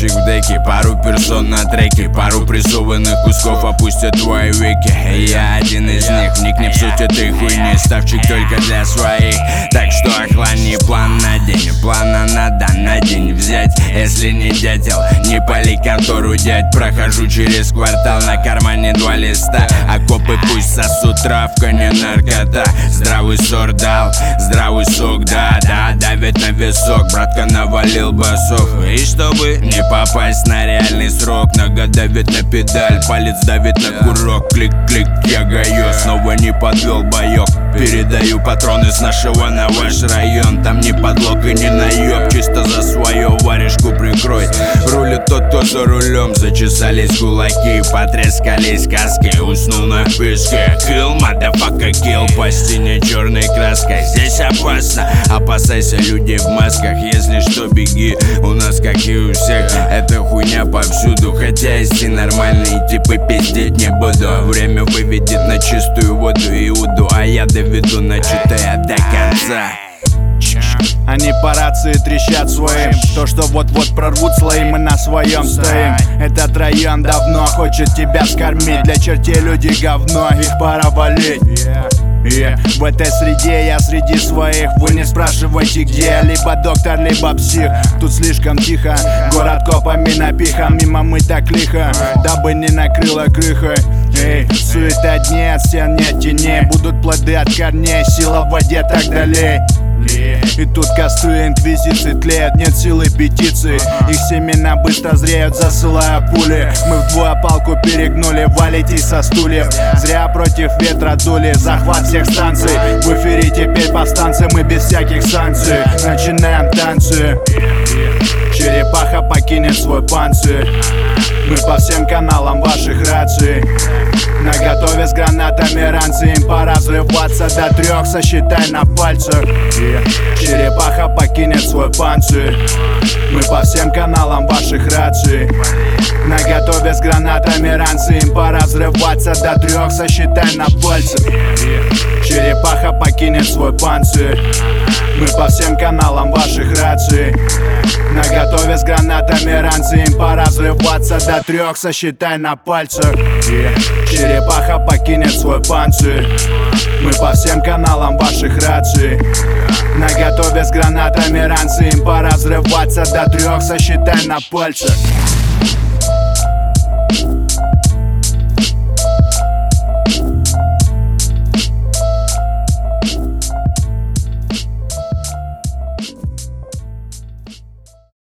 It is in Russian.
строчек в деке, пару персон на треке, пару прессованных кусков опустят твои веки. Я один из них, вникни в суть этой хуйни, ставчик только для своих. Так что охлани план на день, плана надо на день взять. Если не дятел, не пали контору, дядь. Прохожу через квартал, на кармане 2 листа. Окопы пусть сосут, травка не наркота. Здравый сорт дал, здравый сок, да, давит на висок, братка навалил басов. И чтобы не попасть на реальный срок, нога давит на педаль, палец давит на курок. Клик-клик, я гаю, снова не подвел боек. Передаю патроны с нашего на ваш район. Там не подлог и не наеб, чисто за свое варежку прикрой. Рулит тот, кто за рулем. Зачесались кулаки, потрескались каски. Уснул на песке. Kill, motherfucker, kill. По стене черной краской. Здесь опасно, опасайся людей в масках. Если что, беги, у нас как и у всех. Эта хуйня повсюду, хотя есть и нормальные типы, пиздеть не буду. Время выведет на чистую воду Иуду, а я доведу, начитая до конца. Они по рации трещат своим, то что вот-вот прорвут слои, мы на своем стоим. Этот район давно хочет тебя скормить, для чертей люди говно, их пора валить. В этой среде я среди своих, вы не спрашивайте где. Либо доктор, либо псих, тут слишком тихо. Город копами напихан, мимо мы так лихо, дабы не накрыло крыхой. Суета дней, от стен нет теней, будут плоды от корней, сила в воде так далее. И тут костры инквизиции тлеют, нет силы петиции. Их семена быстро зреют, засылая пули. Мы вдвое палку перегнули, валите со стульев. Зря против ветра дули, захват всех станций. В эфире теперь повстанцы, мы без всяких санкций. Начинаем танцы. Черепаха покинет свой панцирь. Мы по всем каналам ваших раций. Наготове с гранатами ранцы, им пора взрываться до 3, сосчитай на пальцах. Черепаха покинет свой панцирь. Мы по всем каналам ваших раций. Наготове с гранатами ранцы, им пора взрываться до 3, сосчитай на пальцах. Черепаха покинет свой панцирь. Мы по всем каналам ваших раций. Наготове с гранатами ранцы, им пора взрываться до 3, сосчитай на пальцах. Черепаха покинет свой панцирь. Мы по всем каналам ваших раций. Наготове с гранатами ранцы, им пора взрываться до 3, сосчитай на пальцах.